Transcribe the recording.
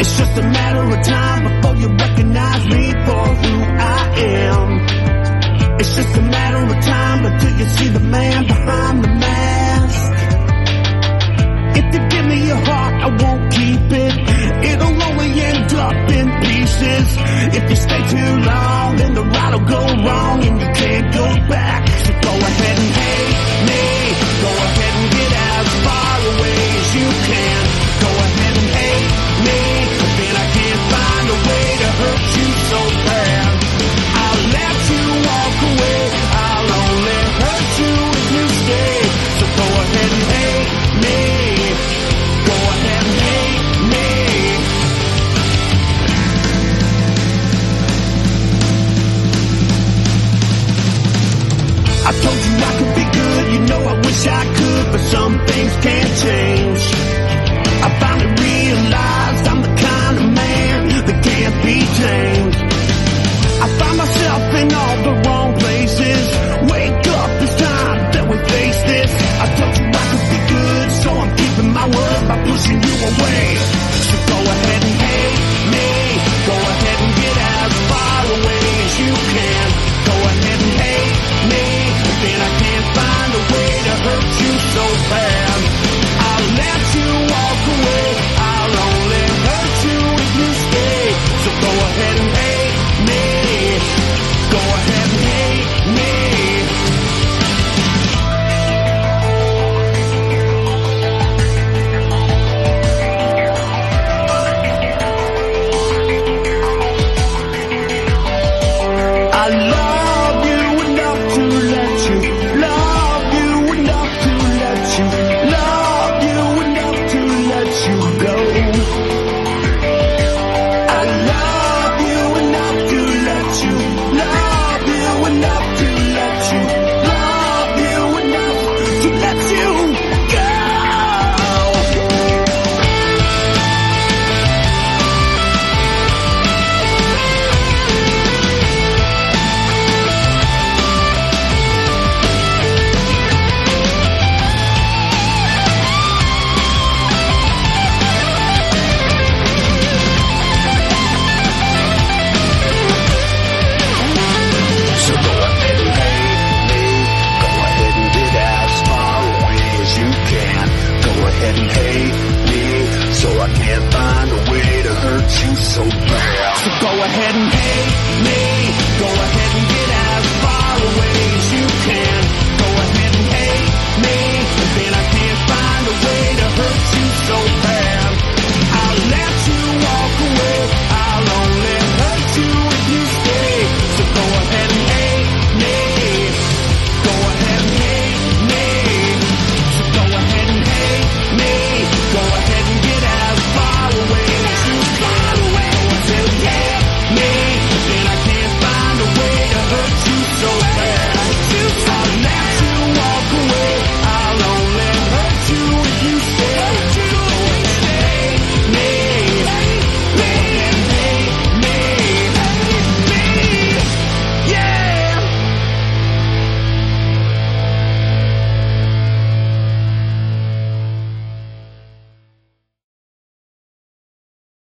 It's just a matter of time before you recognize me for who I am. It's just a matter of time until you see the man behind the mask. If you give me your heart, I won't keep it. It'll only end up in pieces. If you stay too long, then the ride will go wrong and you can't go back. So go ahead and hate me. Go ahead and get as far away as you can. Go ahead and hate me, but then I can't find a way to hurt you so bad. I'll let you walk away. I'll only hurt you if you stay. So go ahead and hate me. Go ahead and hate me. I told you I could be good, you know I wish I could, but some things can't change.